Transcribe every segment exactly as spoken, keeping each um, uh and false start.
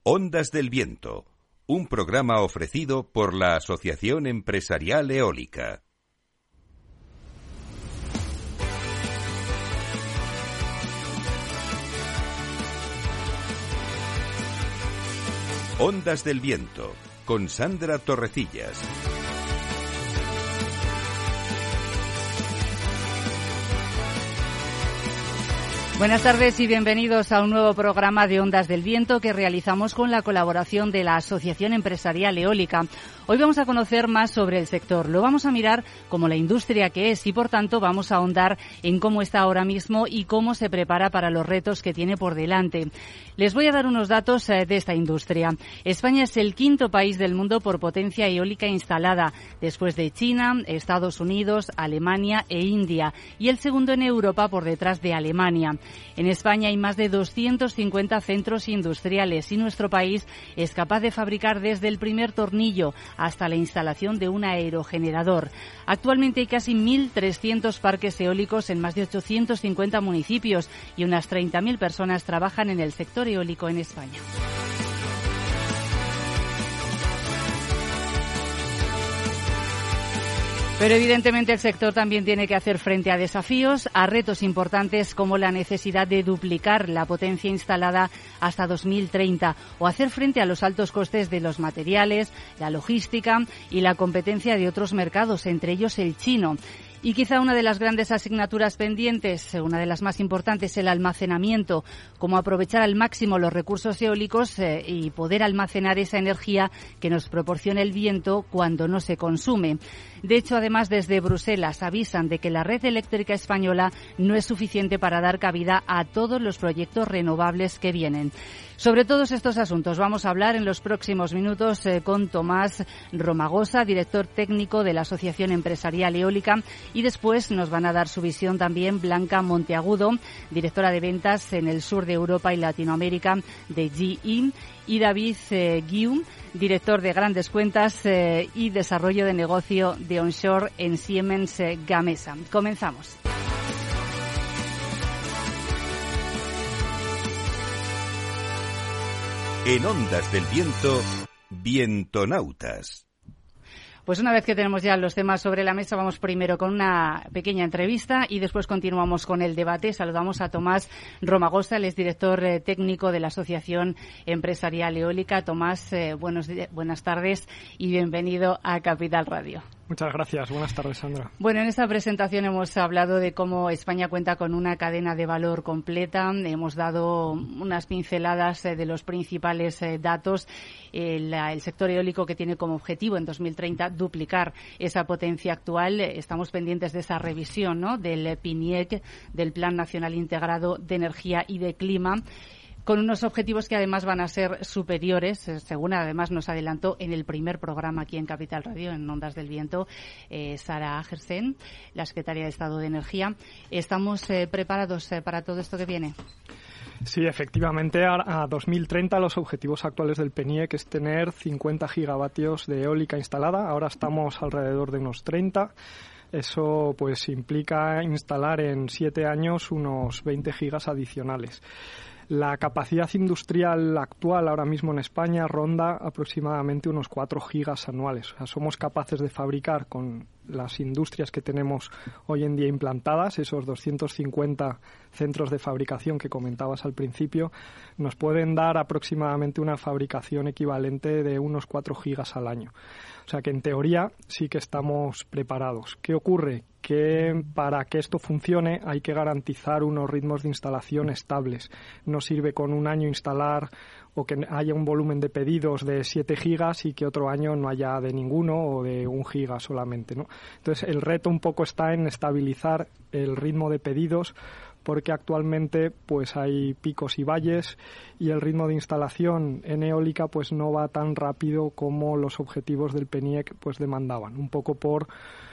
Ondas del Viento, un programa ofrecido por la Asociación Empresarial Eólica. Ondas del Viento, con Sandra Torrecillas. Buenas tardes y bienvenidos a un nuevo programa de Ondas del Viento que realizamos con la colaboración de la Asociación Empresarial Eólica. Hoy vamos a conocer más sobre el sector. Lo vamos a mirar como la industria que es y, por tanto, vamos a ahondar en cómo está ahora mismo y cómo se prepara para los retos que tiene por delante. Les voy a dar unos datos de esta industria. España es el quinto país del mundo por potencia eólica instalada, después de China, Estados Unidos, Alemania e India, y el segundo en Europa por detrás de Alemania. En España hay más de doscientos cincuenta centros industriales y nuestro país es capaz de fabricar desde el primer tornillo hasta la instalación de un aerogenerador. Actualmente hay casi mil trescientos parques eólicos en más de ochocientos cincuenta municipios y unas treinta mil personas trabajan en el sector eólico en España. Pero evidentemente el sector también tiene que hacer frente a desafíos, a retos importantes como la necesidad de duplicar la potencia instalada hasta dos mil treinta o hacer frente a los altos costes de los materiales, la logística y la competencia de otros mercados, entre ellos el chino. Y quizá una de las grandes asignaturas pendientes, una de las más importantes, el almacenamiento, cómo aprovechar al máximo los recursos eólicos eh, y poder almacenar esa energía que nos proporciona el viento cuando no se consume. De hecho, además, desde Bruselas avisan de que la red eléctrica española no es suficiente para dar cabida a todos los proyectos renovables que vienen. Sobre todos estos asuntos vamos a hablar en los próximos minutos eh, con Tomás Romagosa, director técnico de la Asociación Empresarial Eólica, y después nos van a dar su visión también Blanca Monteagudo, directora de ventas en el sur de Europa y Latinoamérica de G E, y David eh, Guiú, director de grandes cuentas eh, y desarrollo de negocio de onshore en Siemens eh, Gamesa. Comenzamos. En Ondas del Viento, Vientonautas. Pues una vez que tenemos ya los temas sobre la mesa, vamos primero con una pequeña entrevista y después continuamos con el debate. Saludamos a Tomás Romagosa, él es director eh, técnico de la Asociación Empresarial Eólica. Tomás, eh, buenos, buenas tardes y bienvenido a Capital Radio. Muchas gracias. Buenas tardes, Sandra. Bueno, en esta presentación hemos hablado de cómo España cuenta con una cadena de valor completa. Hemos dado unas pinceladas de los principales datos. El, el sector eólico que tiene como objetivo en dos mil treinta duplicar esa potencia actual. Estamos pendientes de esa revisión, ¿no?, del P N I E C, del Plan Nacional Integrado de Energía y de Clima, con unos objetivos que además van a ser superiores, según además nos adelantó en el primer programa aquí en Capital Radio, en Ondas del Viento, eh, Sara Agersen, la secretaria de Estado de Energía. ¿Estamos eh, preparados eh, para todo esto que viene? Sí, efectivamente, a, a dos mil treinta los objetivos actuales del P N I E C es tener cincuenta gigavatios de eólica instalada. Ahora estamos alrededor de unos treinta. Eso pues implica instalar en siete años unos veinte gigas adicionales. La capacidad industrial actual ahora mismo en España ronda aproximadamente unos cuatro gigas anuales. O sea, somos capaces de fabricar con las industrias que tenemos hoy en día implantadas, esos doscientos cincuenta centros de fabricación que comentabas al principio, nos pueden dar aproximadamente una fabricación equivalente de unos cuatro gigas al año. O sea que en teoría sí que estamos preparados. ¿Qué ocurre? Que para que esto funcione hay que garantizar unos ritmos de instalación estables. No sirve con un año instalar o que haya un volumen de pedidos de siete gigas y que otro año no haya de ninguno o de un giga solamente, ¿no? Entonces el reto un poco está en estabilizar el ritmo de pedidos, porque actualmente pues hay picos y valles y el ritmo de instalación en eólica pues no va tan rápido como los objetivos del P N I E C pues demandaban, un poco por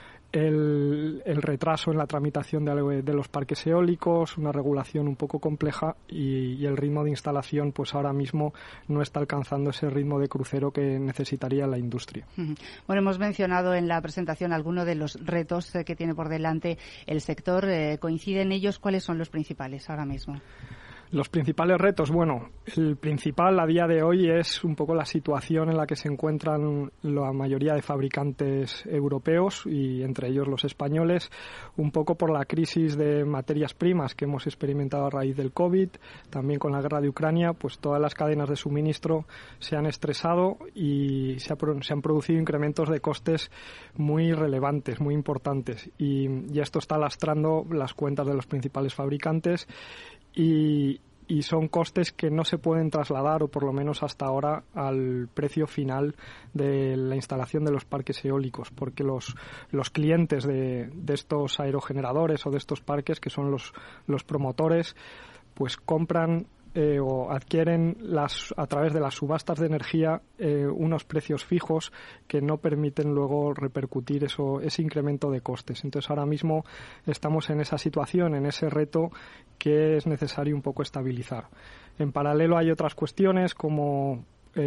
el, el retraso en la tramitación de, de los parques eólicos, una regulación un poco compleja y, y el ritmo de instalación pues ahora mismo no está alcanzando ese ritmo de crucero que necesitaría la industria. Bueno, hemos mencionado en la presentación algunos de los retos que tiene por delante el sector. ¿Coinciden ellos? ¿Cuáles son los principales ahora mismo? Los principales retos, bueno, el principal a día de hoy es un poco la situación en la que se encuentran la mayoría de fabricantes europeos y entre ellos los españoles, un poco por la crisis de materias primas que hemos experimentado a raíz del COVID, también con la guerra de Ucrania, pues todas las cadenas de suministro se han estresado y se, ha, se han producido incrementos de costes muy relevantes, muy importantes y, y esto está lastrando las cuentas de los principales fabricantes. Y, y son costes que no se pueden trasladar, o por lo menos hasta ahora, al precio final de la instalación de los parques eólicos, porque los, los clientes de, de estos aerogeneradores o de estos parques, que son los, los promotores, pues compran Eh, o adquieren las, a través de las subastas de energía eh, unos precios fijos que no permiten luego repercutir eso, ese incremento de costes. Entonces ahora mismo estamos en esa situación, en ese reto que es necesario un poco estabilizar. En paralelo hay otras cuestiones como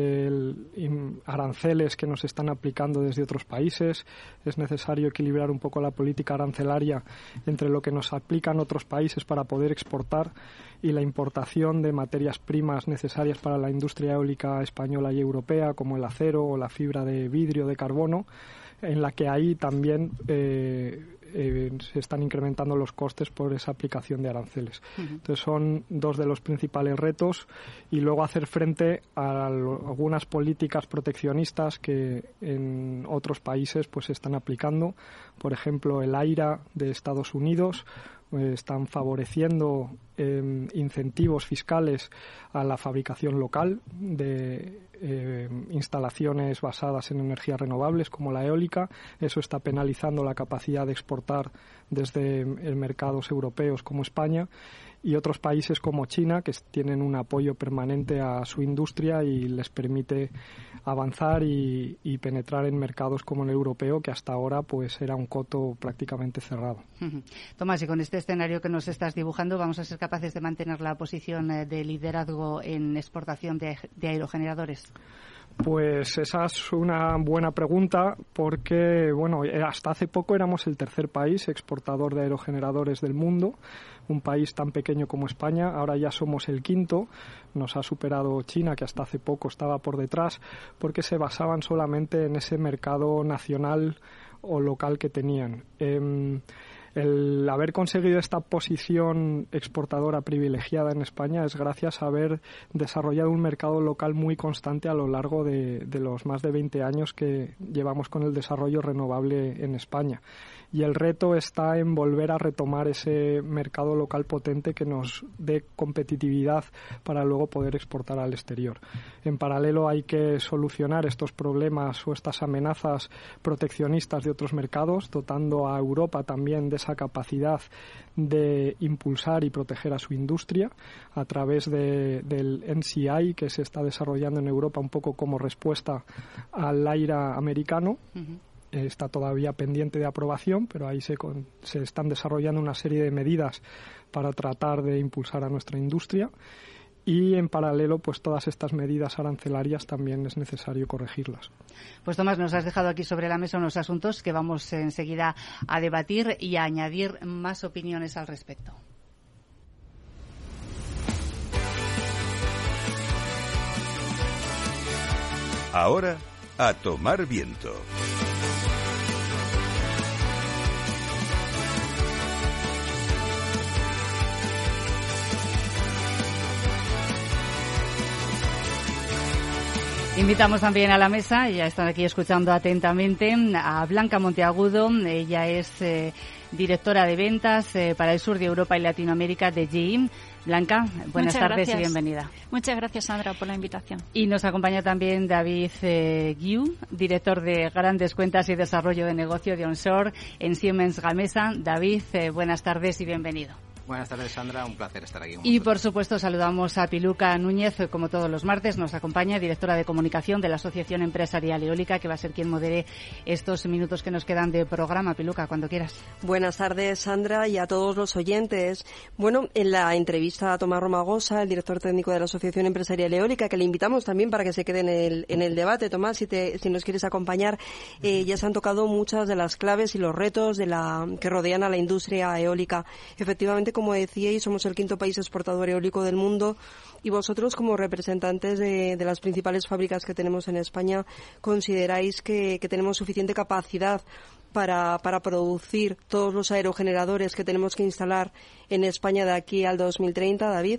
el aranceles que nos están aplicando desde otros países. Es necesario equilibrar un poco la política arancelaria entre lo que nos aplican otros países para poder exportar y la importación de materias primas necesarias para la industria eólica española y europea, como el acero o la fibra de vidrio de carbono, en la que ahí también eh, eh, se están incrementando los costes por esa aplicación de aranceles. Uh-huh. Entonces son dos de los principales retos y luego hacer frente a lo, algunas políticas proteccionistas que en otros países pues se están aplicando. Por ejemplo, el AIRA de Estados Unidos eh, están favoreciendo eh, incentivos fiscales a la fabricación local de eh, instalaciones basadas en energías renovables como la eólica. Eso está penalizando la capacidad de exportar desde eh, mercados europeos como España y otros países como China, que tienen un apoyo permanente a su industria y les permite avanzar y, y penetrar en mercados como el europeo, que hasta ahora pues era un coto prácticamente cerrado. Uh-huh. Tomás, y con este escenario que nos estás dibujando, ¿vamos a ser capaces de mantener la posición de liderazgo en exportación de, de aerogeneradores? Pues esa es una buena pregunta porque, bueno, hasta hace poco éramos el tercer país exportador de aerogeneradores del mundo, un país tan pequeño como España. Ahora ya somos el quinto, nos ha superado China, que hasta hace poco estaba por detrás, porque se basaban solamente en ese mercado nacional o local que tenían. Eh, El haber conseguido esta posición exportadora privilegiada en España es gracias a haber desarrollado un mercado local muy constante a lo largo de, de los más de veinte años que llevamos con el desarrollo renovable en España. Y el reto está en volver a retomar ese mercado local potente que nos dé competitividad para luego poder exportar al exterior. En paralelo hay que solucionar estos problemas o estas amenazas proteccionistas de otros mercados, dotando a Europa también de esa capacidad de impulsar y proteger a su industria a través de, del N C I, que se está desarrollando en Europa un poco como respuesta al AIRA americano. Uh-huh. Está todavía pendiente de aprobación, pero ahí se, con, se están desarrollando una serie de medidas para tratar de impulsar a nuestra industria. Y en paralelo, pues todas estas medidas arancelarias también es necesario corregirlas. Pues Tomás, nos has dejado aquí sobre la mesa unos asuntos que vamos enseguida a debatir y a añadir más opiniones al respecto. Ahora, a tomar viento. Invitamos también a la mesa, ya están aquí escuchando atentamente, a Blanca Monteagudo. Ella es eh, directora de ventas eh, para el sur de Europa y Latinoamérica de G E. Blanca, buenas Muchas tardes gracias. y bienvenida. Muchas gracias, Sandra, por la invitación. Y nos acompaña también David eh, Guiu, director de Grandes Cuentas y Desarrollo de Negocio de Onshore en Siemens Gamesa. David, eh, buenas tardes y bienvenido. Buenas tardes, Sandra. Un placer estar aquí con Y, vosotros. por supuesto, saludamos a Piluca Núñez, como todos los martes. Nos acompaña, directora de comunicación de la Asociación Empresarial Eólica, que va a ser quien modere estos minutos que nos quedan de programa. Piluca, cuando quieras. Buenas tardes, Sandra, y a todos los oyentes. Bueno, en la entrevista a Tomás Romagosa, el director técnico de la Asociación Empresarial Eólica, que le invitamos también para que se quede en el, en el debate. Tomás, si, te, si nos quieres acompañar, eh, ya se han tocado muchas de las claves y los retos de la que rodean a la industria eólica. Efectivamente, como decíais, somos el quinto país exportador eólico del mundo y vosotros, como representantes de, de las principales fábricas que tenemos en España, ¿consideráis que, que tenemos suficiente capacidad para, para producir todos los aerogeneradores que tenemos que instalar en España de aquí al dos mil treinta, David?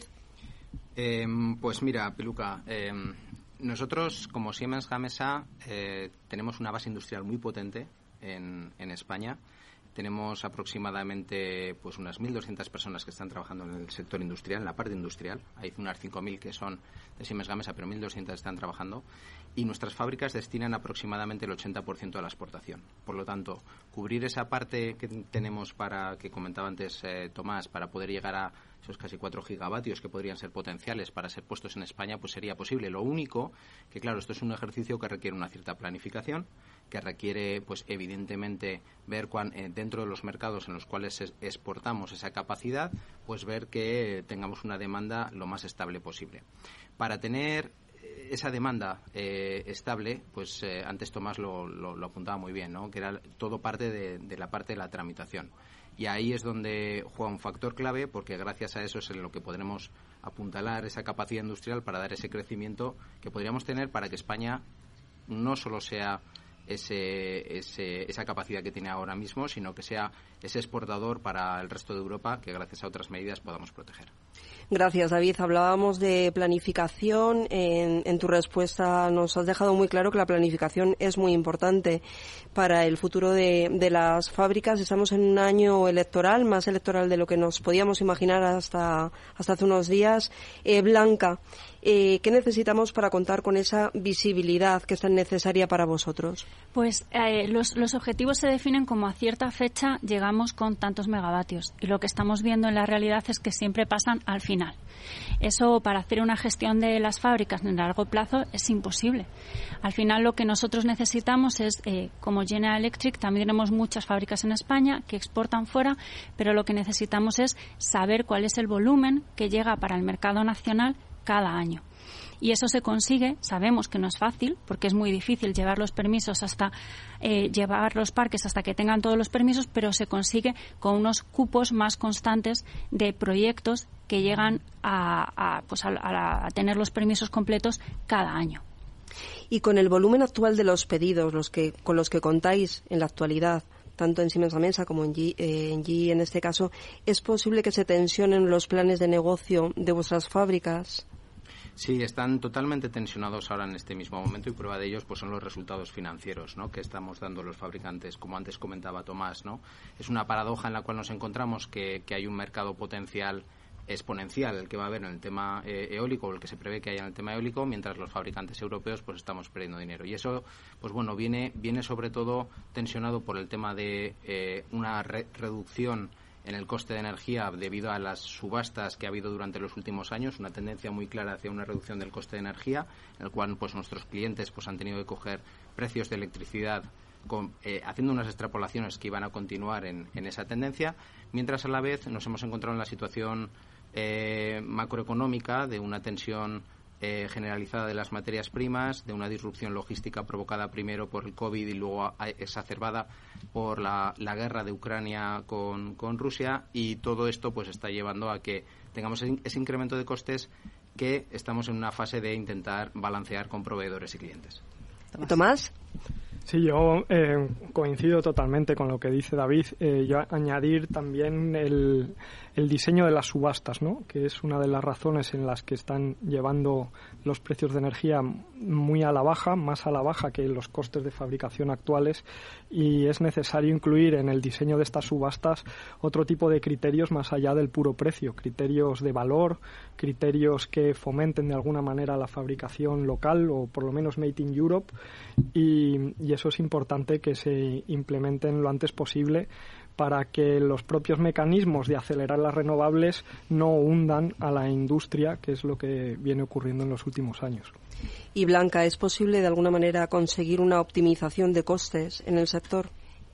Eh, pues mira, Piluca, eh, nosotros como Siemens Gamesa eh, tenemos una base industrial muy potente en, en España. Tenemos aproximadamente pues unas mil doscientas personas que están trabajando en el sector industrial, en la parte industrial. Hay unas cinco mil que son de Siemens Gamesa, pero mil doscientas están trabajando. Y nuestras fábricas destinan aproximadamente el ochenta por ciento a la exportación. Por lo tanto, cubrir esa parte que tenemos para, que comentaba antes eh, Tomás, para poder llegar a esos casi cuatro gigavatios que podrían ser potenciales para ser puestos en España, pues sería posible. Lo único que, claro, esto es un ejercicio que requiere una cierta planificación, que requiere, pues evidentemente, ver cuán, eh, dentro de los mercados en los cuales es, exportamos esa capacidad, pues ver que tengamos una demanda lo más estable posible. Para tener esa demanda eh, estable, pues eh, antes Tomás lo, lo, lo apuntaba muy bien, ¿no? Que era todo parte de, de la parte de la tramitación. Y ahí es donde juega un factor clave, porque gracias a eso es en lo que podremos apuntalar esa capacidad industrial para dar ese crecimiento que podríamos tener para que España no solo sea ese, ese, esa capacidad que tiene ahora mismo, sino que sea ese exportador para el resto de Europa que gracias a otras medidas podamos proteger. Gracias, David. Hablábamos de planificación. En, en tu respuesta nos has dejado muy claro que la planificación es muy importante para el futuro de, de las fábricas. Estamos en un año electoral, más electoral de lo que nos podíamos imaginar hasta, hasta hace unos días. Eh, Blanca, eh, ¿qué necesitamos para contar con esa visibilidad que es tan necesaria para vosotros? Pues eh, los, los objetivos se definen como a cierta fecha llegamos con tantos megavatios y lo que estamos viendo en la realidad es que siempre pasan al final. Eso, para hacer una gestión de las fábricas en largo plazo, es imposible. Al final, lo que nosotros necesitamos es, eh, como General Electric, también tenemos muchas fábricas en España que exportan fuera, pero lo que necesitamos es saber cuál es el volumen que llega para el mercado nacional cada año. Y eso se consigue, sabemos que no es fácil, porque es muy difícil llevar los permisos hasta, eh, llevar los parques hasta que tengan todos los permisos, pero se consigue con unos cupos más constantes de proyectos que llegan a, a, pues a, a, a tener los permisos completos cada año. Y con el volumen actual de los pedidos, los que, con los que contáis en la actualidad, tanto en Siemens Gamesa como en G, eh, en G en este caso, ¿es posible que se tensionen los planes de negocio de vuestras fábricas? Sí, están totalmente tensionados ahora en este mismo momento y prueba de ellos pues son los resultados financieros, ¿no?, que estamos dando los fabricantes, como antes comentaba Tomás, ¿no? Es una paradoja en la cual nos encontramos que, que hay un mercado potencial exponencial el que va a haber en el tema eh, eólico o el que se prevé que haya en el tema eólico, mientras los fabricantes europeos pues estamos perdiendo dinero. Y eso, pues bueno, viene viene sobre todo tensionado por el tema de eh, una re- reducción en el coste de energía debido a las subastas que ha habido durante los últimos años, una tendencia muy clara hacia una reducción del coste de energía, en el cual pues nuestros clientes pues han tenido que coger precios de electricidad con, eh, haciendo unas extrapolaciones que iban a continuar en, en esa tendencia, mientras a la vez nos hemos encontrado en la situación eh, macroeconómica de una tensión Eh, generalizada de las materias primas, de una disrupción logística provocada primero por el COVID y luego a, exacerbada por la, la guerra de Ucrania con, con Rusia, y todo esto pues está llevando a que tengamos ese incremento de costes que estamos en una fase de intentar balancear con proveedores y clientes. Tomás. Sí, yo eh, coincido totalmente con lo que dice David. Eh, yo añadir también el, el diseño de las subastas, ¿no?, que es una de las razones en las que están llevando los precios de energía muy a la baja, más a la baja que los costes de fabricación actuales, y es necesario incluir en el diseño de estas subastas otro tipo de criterios más allá del puro precio, criterios de valor, criterios que fomenten de alguna manera la fabricación local o por lo menos Made in Europe, y, y eso es importante que se implementen lo antes posible para que los propios mecanismos de acelerar las renovables no hundan a la industria, que es lo que viene ocurriendo en los últimos años. Y Blanca, ¿es posible de alguna manera conseguir una optimización de costes en el sector?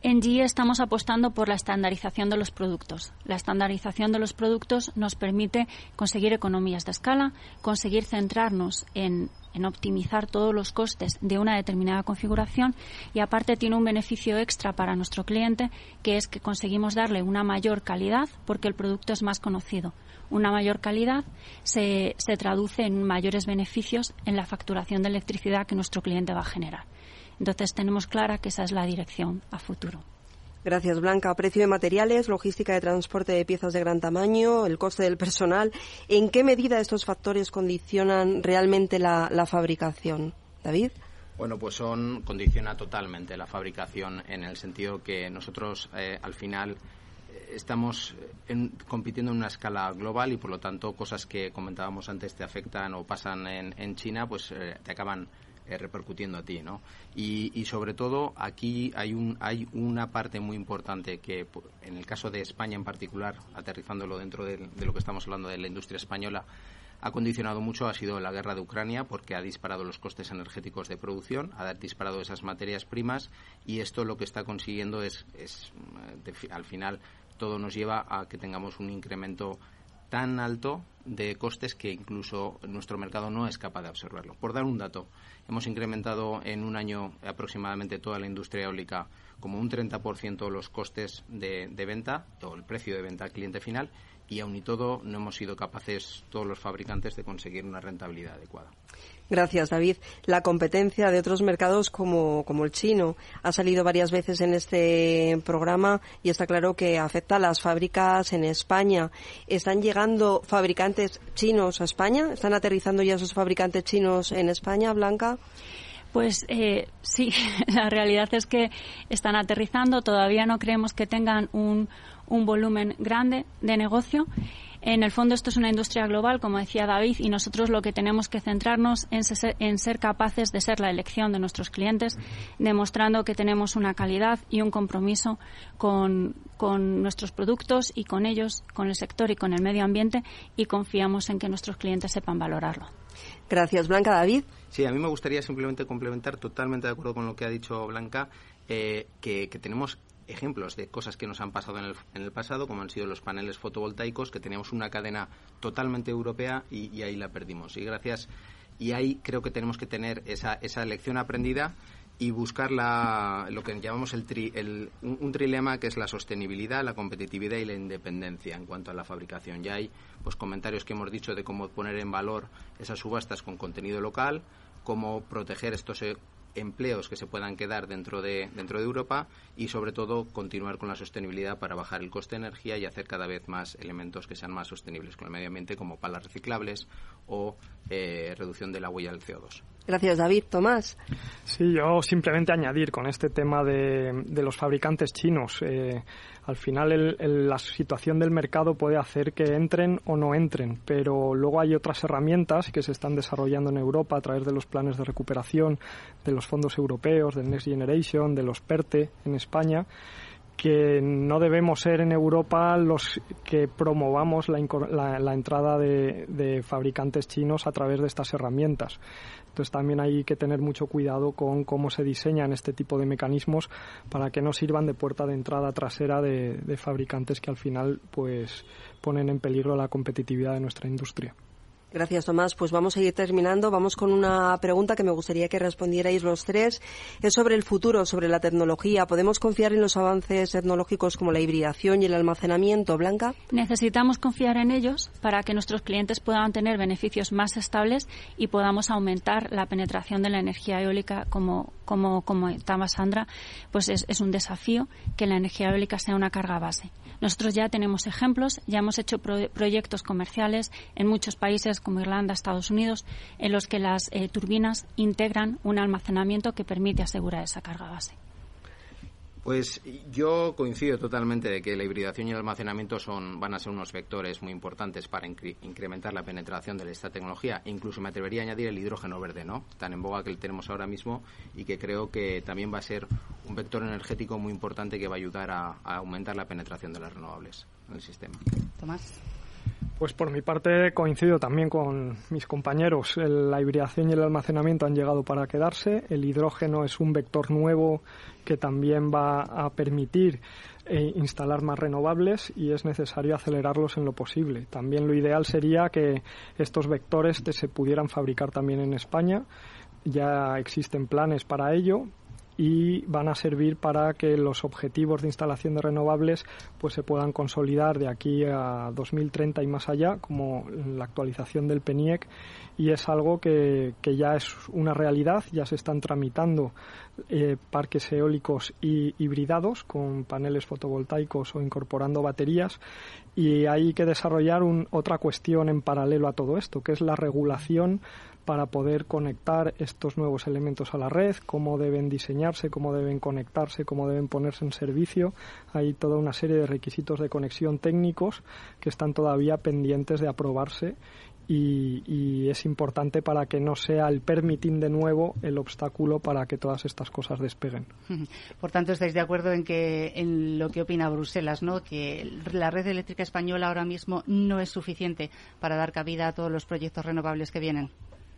En G E estamos apostando por la estandarización de los productos. La estandarización de los productos nos permite conseguir economías de escala, conseguir centrarnos en, en optimizar todos los costes de una determinada configuración y aparte tiene un beneficio extra para nuestro cliente, que es que conseguimos darle una mayor calidad porque el producto es más conocido. Una mayor calidad se, se traduce en mayores beneficios en la facturación de electricidad que nuestro cliente va a generar. Entonces tenemos clara que esa es la dirección a futuro. Gracias, Blanca. Precio de materiales, logística de transporte de piezas de gran tamaño, el coste del personal. ¿En qué medida estos factores condicionan realmente la, la fabricación? David. Bueno, pues son condiciona totalmente la fabricación en el sentido que nosotros eh, al final eh, estamos en, compitiendo en una escala global y por lo tanto cosas que comentábamos antes te afectan o pasan en, en China, pues eh, te acaban Eh, repercutiendo a ti, ¿no? Y, y sobre todo aquí hay un hay una parte muy importante que en el caso de España en particular, aterrizándolo dentro de, de lo que estamos hablando de la industria española, ha condicionado mucho, ha sido la guerra de Ucrania porque ha disparado los costes energéticos de producción, ha disparado esas materias primas y esto lo que está consiguiendo es, es de, al final todo nos lleva a que tengamos un incremento tan alto de costes que incluso nuestro mercado no es capaz de absorberlo. Por dar un dato, hemos incrementado en un año aproximadamente toda la industria eólica como un treinta por ciento los costes de, de venta o el precio de venta al cliente final y aun y todo no hemos sido capaces todos los fabricantes de conseguir una rentabilidad adecuada. Gracias, David. La competencia de otros mercados como, como el chino ha salido varias veces en este programa y está claro que afecta a las fábricas en España. ¿Están llegando fabricantes chinos a España? ¿Están aterrizando ya esos fabricantes chinos en España, Blanca? Pues eh, sí, la realidad es que están aterrizando. Todavía no creemos que tengan un, un volumen grande de negocio. En el fondo esto es una industria global, como decía David, y nosotros lo que tenemos que centrarnos en ser, en ser capaces de ser la elección de nuestros clientes, demostrando que tenemos una calidad y un compromiso con, con nuestros productos y con ellos, con el sector y con el medio ambiente, y confiamos en que nuestros clientes sepan valorarlo. Gracias, Blanca. David. Sí, a mí me gustaría simplemente complementar, totalmente de acuerdo con lo que ha dicho Blanca, eh, que, que tenemos ejemplos de cosas que nos han pasado en el, en el pasado, como han sido los paneles fotovoltaicos, que teníamos una cadena totalmente europea y, y ahí la perdimos. Y gracias, y ahí creo que tenemos que tener esa, esa lección aprendida y buscar la, lo que llamamos el, tri, el un, un trilema que es la sostenibilidad, la competitividad y la independencia en cuanto a la fabricación. Ya hay pues comentarios que hemos dicho de cómo poner en valor esas subastas con contenido local, cómo proteger estos empleos que se puedan quedar dentro de dentro de Europa y sobre todo continuar con la sostenibilidad para bajar el coste de energía y hacer cada vez más elementos que sean más sostenibles con el medio ambiente, como palas reciclables o eh, reducción de la huella del C O dos. Gracias, David. Tomás. Sí, yo simplemente añadir con este tema de, de los fabricantes chinos. Eh, al final el, el, la situación del mercado puede hacer que entren o no entren, pero luego hay otras herramientas que se están desarrollando en Europa a través de los planes de recuperación, de los fondos europeos, del Next Generation, de los PERTE en España, que no debemos ser en Europa los que promovamos la, la, la entrada de, de fabricantes chinos a través de estas herramientas. Entonces también hay que tener mucho cuidado con cómo se diseñan este tipo de mecanismos para que no sirvan de puerta de entrada trasera de, de fabricantes que al final pues ponen en peligro la competitividad de nuestra industria. Gracias, Tomás. Pues vamos a ir terminando. Vamos con una pregunta que me gustaría que respondierais los tres. Es sobre el futuro, sobre la tecnología. ¿Podemos confiar en los avances tecnológicos como la hibridación y el almacenamiento, Blanca? Necesitamos confiar en ellos para que nuestros clientes puedan tener beneficios más estables y podamos aumentar la penetración de la energía eólica, como como como estaba Sandra, pues es, es un desafío que la energía eólica sea una carga base. Nosotros ya tenemos ejemplos, ya hemos hecho pro- proyectos comerciales en muchos países como Irlanda, Estados Unidos, en los que las eh, turbinas integran un almacenamiento que permite asegurar esa carga base. Pues yo coincido totalmente de que la hibridación y el almacenamiento son van a ser unos vectores muy importantes para incre- incrementar la penetración de esta tecnología. Incluso me atrevería a añadir el hidrógeno verde, ¿no? Tan en boga que tenemos ahora mismo y que creo que también va a ser un vector energético muy importante que va a ayudar a, a aumentar la penetración de las renovables en el sistema. Tomás. Pues por mi parte coincido también con mis compañeros. El, la hibridación y el almacenamiento han llegado para quedarse. El hidrógeno es un vector nuevo que también va a permitir eh, instalar más renovables y es necesario acelerarlos en lo posible. También lo ideal sería que estos vectores te, se pudieran fabricar también en España. Ya existen planes para ello y van a servir para que los objetivos de instalación de renovables pues se puedan consolidar de aquí a dos mil treinta y más allá, como la actualización del PENIEC, y es algo que, que ya es una realidad. Ya se están tramitando eh, parques eólicos y hibridados con paneles fotovoltaicos o incorporando baterías, y hay que desarrollar un, otra cuestión en paralelo a todo esto, que es la regulación para poder conectar estos nuevos elementos a la red, cómo deben diseñarse, cómo deben conectarse, cómo deben ponerse en servicio. Hay toda una serie de requisitos de conexión técnicos que están todavía pendientes de aprobarse y, y es importante para que no sea el permitting de nuevo el obstáculo para que todas estas cosas despeguen. Por tanto, estáis de acuerdo en que en lo que opina Bruselas, ¿no? Que la red eléctrica española ahora mismo no es suficiente para dar cabida a todos los proyectos renovables que vienen.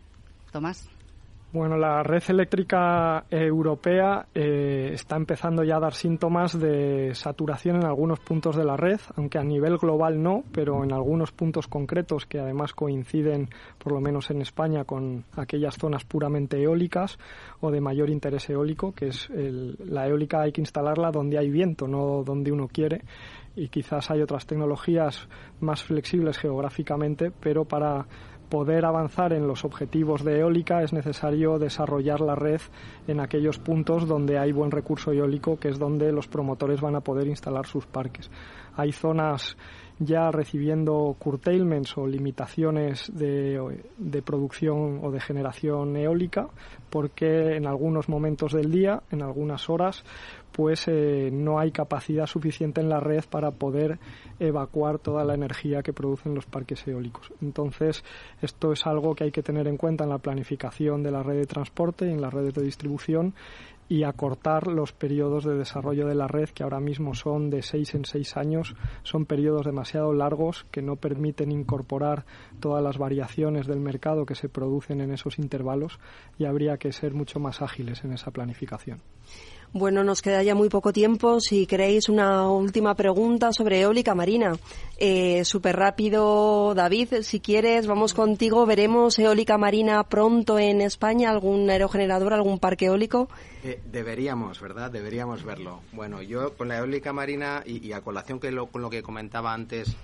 Tomás. Bueno, la red eléctrica europea eh, está empezando ya a dar síntomas de saturación en algunos puntos de la red, aunque a nivel global no, pero en algunos puntos concretos que además coinciden, por lo menos en España, con aquellas zonas puramente eólicas o de mayor interés eólico, que es el, la eólica hay que instalarla donde hay viento, no donde uno quiere, y quizás hay otras tecnologías más flexibles geográficamente, pero para poder avanzar en los objetivos de eólica es necesario desarrollar la red en aquellos puntos donde hay buen recurso eólico, que es donde los promotores van a poder instalar sus parques. Hay zonas ya recibiendo curtailments o limitaciones de, de producción o de generación eólica, porque en algunos momentos del día, en algunas horas, pues eh, no hay capacidad suficiente en la red para poder evacuar toda la energía que producen los parques eólicos. Entonces, esto es algo que hay que tener en cuenta en la planificación de la red de transporte y en las redes de distribución, y acortar los periodos de desarrollo de la red, que ahora mismo son de seis en seis años. Son periodos demasiado largos que no permiten incorporar todas las variaciones del mercado que se producen en esos intervalos, y habría que ser mucho más ágiles en esa planificación. Bueno, nos queda ya muy poco tiempo. Si queréis una última pregunta sobre eólica marina. Eh, súper rápido, David, si quieres, vamos contigo. ¿Veremos eólica marina pronto en España? ¿Algún aerogenerador, algún parque eólico? Eh, deberíamos, ¿verdad? Deberíamos verlo. Bueno, yo con la eólica marina y, y a colación que lo, con lo que comentaba antes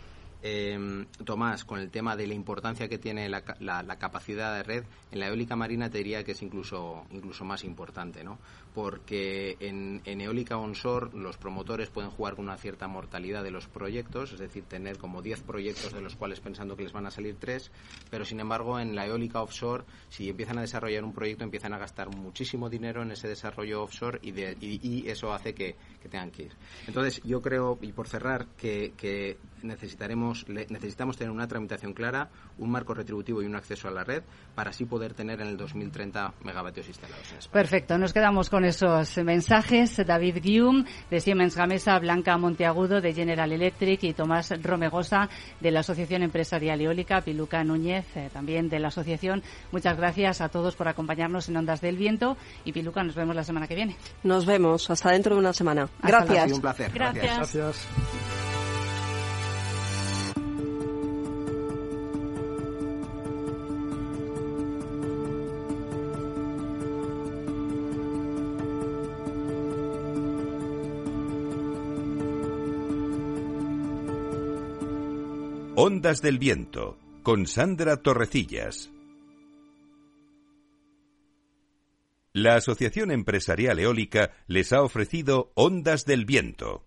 Eh, Tomás, con el tema de la importancia que tiene la, la, la capacidad de red, en la eólica marina te diría que es incluso incluso más importante, ¿no? Porque en, en eólica onshore los promotores pueden jugar con una cierta mortalidad de los proyectos, es decir, tener como diez proyectos de los cuales pensando que les van a salir tres, pero sin embargo en la eólica offshore, si empiezan a desarrollar un proyecto, empiezan a gastar muchísimo dinero en ese desarrollo offshore y, de, y, y eso hace que, que tengan que ir. Entonces yo creo, y por cerrar, que, que necesitaremos necesitamos tener una tramitación clara, un marco retributivo y un acceso a la red para así poder tener en el dos mil treinta megavatios instalados en España. Perfecto, nos quedamos con esos mensajes. David Guium, de Siemens Gamesa, Blanca Monteagudo, de General Electric, y Tomás Romegosa, de la Asociación Empresarial Eólica, Piluca Núñez, eh, también de la asociación. Muchas gracias a todos por acompañarnos en Ondas del Viento, y Piluca, nos vemos la semana que viene. Nos vemos, hasta dentro de una semana. Hasta Gracias. Ha sido un placer. Gracias. Gracias. Gracias. Ondas del Viento, con Sandra Torrecillas. La Asociación Empresarial Eólica les ha ofrecido Ondas del Viento.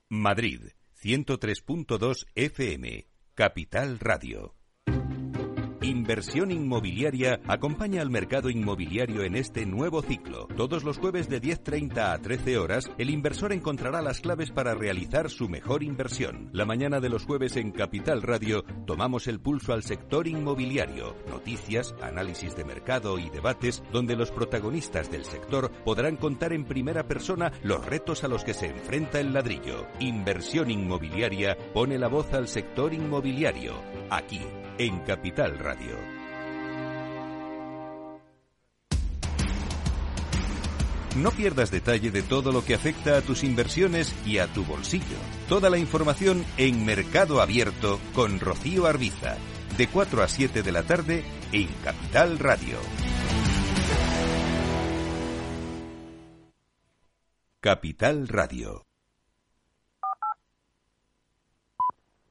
Madrid, ciento tres punto dos F M, Capital Radio. Inversión Inmobiliaria acompaña al mercado inmobiliario en este nuevo ciclo. Todos los jueves de diez treinta a trece horas, el inversor encontrará las claves para realizar su mejor inversión. La mañana de los jueves en Capital Radio tomamos el pulso al sector inmobiliario. Noticias, análisis de mercado y debates donde los protagonistas del sector podrán contar en primera persona los retos a los que se enfrenta el ladrillo. Inversión Inmobiliaria pone la voz al sector inmobiliario, aquí, en Capital Radio. No pierdas detalle de todo lo que afecta a tus inversiones y a tu bolsillo. Toda la información en Mercado Abierto con Rocío Arbiza, de cuatro a siete de la tarde en Capital Radio. Capital Radio.